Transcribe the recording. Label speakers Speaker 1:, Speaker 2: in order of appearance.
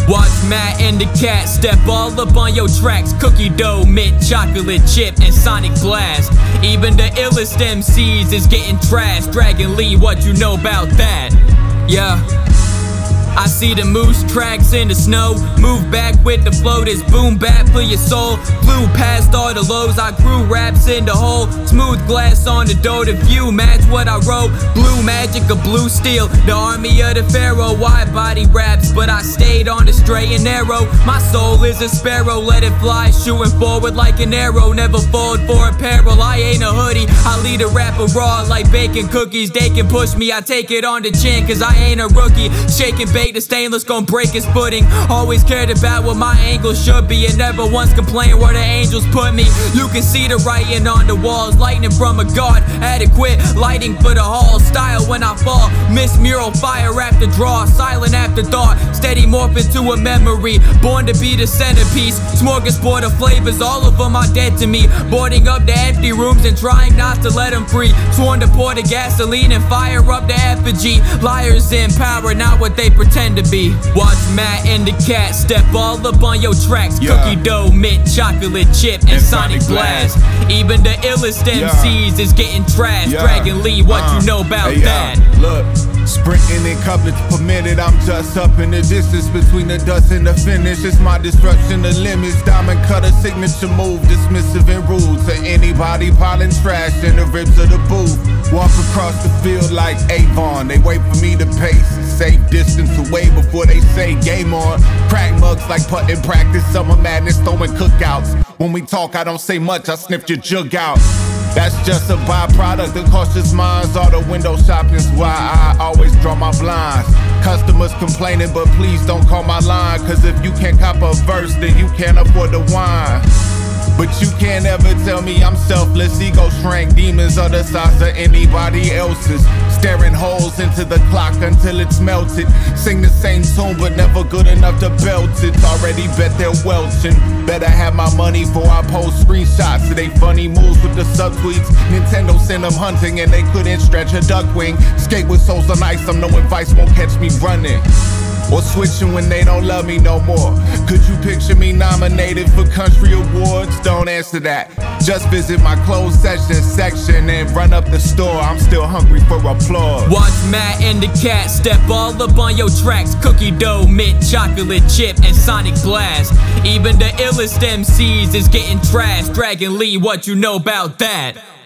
Speaker 1: Watch Matt and the Cat step all up on your tracks. Cookie dough, mint, chocolate chip, and Sonic Blast. Even the illest MCs is getting trashed. Dragon Lee, what you know about that? Yeah. I see the moose tracks in the snow. Move back with the flow, this boom bap for your soul. Flew past all the lows, I grew raps in the hole. Smooth glass on the door, the view match what I wrote. Blue magic of blue steel, the army of the pharaoh. Wide body raps, but I stayed on the straight and narrow. My soul is a sparrow, let it fly, shooting forward like an arrow. Never fold for apparel, I ain't a hoodie. I lead a rapper raw like baking cookies. They can push me, I take it on the chin, cause I ain't a rookie. Shaking bait, the stainless gon' break his footing. Always cared about what my angle should be, and never once complained where the angels put me. You can see the writing on the walls, lightning from a god. Adequate lighting for the hall, style when I fall. Miss mural, fire after draw, silent after thought. Steady morph into a memory, born to be the centerpiece. Smorgasbord of flavors, all of them are dead to me. Boarding up the empty rooms and trying not to let them free. Sworn to pour the gasoline and fire up the effigy. Liars in power, not what they pretend to be. Watch Matt and the Cat step all up on your tracks. Cookie dough, mint, chocolate chip, and Sonic Blast. Even the illest MCs is getting trashed. Dragon Lee, what you know about that?
Speaker 2: Look, sprinting in couplets per minute, I'm just up in the distance between the dust and the finish. It's my destruction, the limits. Diamond cutter, signature move, dismissive and rude to anybody piling trash in the ribs of the booth. Walk across the field like Avon, they wait for me to pace. Safe distance away before they say game on. Crack mugs like putting practice, summer madness, throwing cookouts. When we talk, I don't say much, I sniff your jug out. That's just a byproduct of cautious minds. All the window shopping's why I always draw my blinds. Customers complaining, but please don't call my line. Cause if you can't cop a verse, then you can't afford the wine. But you can't ever tell me I'm selfless. Ego shrank, demons are the size of anybody else's. Staring holes into the clock until it's melted. Sing the same tune but never good enough to belt it. Already bet they're welching. Better have my money before I post screenshots of they funny moves with the subtweets. Nintendo sent them hunting and they couldn't stretch a duck wing. Skate with souls on ice, I'm knowing Vice won't catch me running. Or switching when they don't love me no more. Could you picture me nominated for country awards? Don't answer that. Just visit my closed session section and run up the store. I'm still hungry for applause.
Speaker 1: Watch Matt and the Cat step all up on your tracks. Cookie dough, mint, chocolate chip, and Sonic Blast. Even the illest MCs is getting trashed. Dragon Lee, what you know about that?